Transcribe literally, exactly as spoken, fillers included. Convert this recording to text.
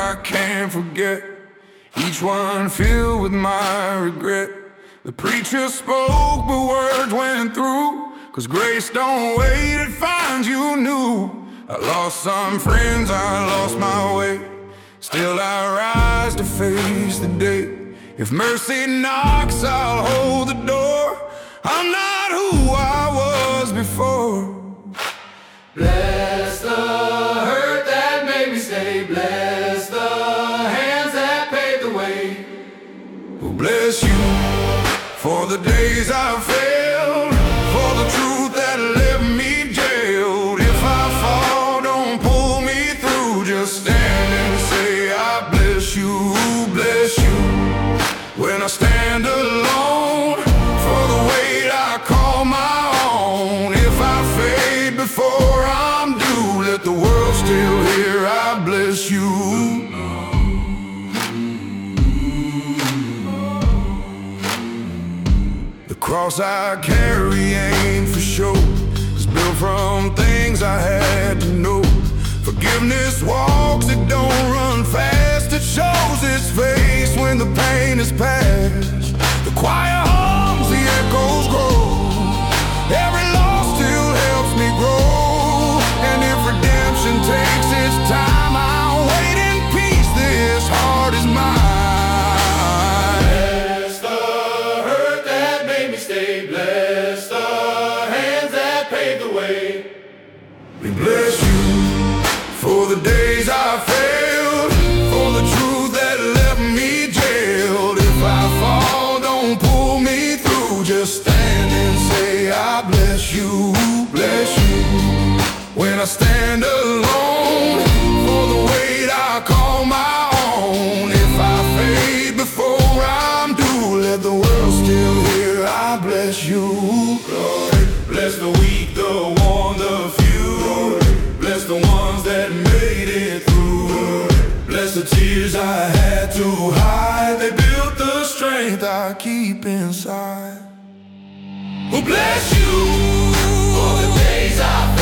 I can't forget, each one filled with my regret. The preacher spoke, but words went through, 'cause grace don't wait, it finds you new. I lost some friends, I lost my way, still I rise to face the day. If mercy knocks, I'll hold the door. I'm not who I was before. Bless the hurt that made me stay. Bless the hands that paved the way. Well, bless you for the days I failed, for the truth that left me jailed. If I fall, don't pull me through, just stand and say I bless you, bless you. When I stand alone, for the weight I call my own. If I fade before I'm due, let the world still hear I bless you. The cross I carry ain't for show, it's built from things I had to know. Forgiveness walks, it don't run fast, it shows its face when the pain is past. The choir hums, the echoes grow, every loss still helps me grow. And if redemption takes its time, I'll wait in peace, this heart is mine. Bless the hurt that made me stay. Bless the hands that paved the way. We bless you for the days I failed, for the truth that left me jailed. If I fall, don't pull me through, just stand and say I bless you, bless you. When I stand alone, for the weight I call my own. If I fade before I'm due, let the world still hear I bless you. Lord, bless the weak, the worn, the few. Bless the ones that made it through. Bless the tears I had to hide, they built the strength I keep inside. Oh, bless you For the days I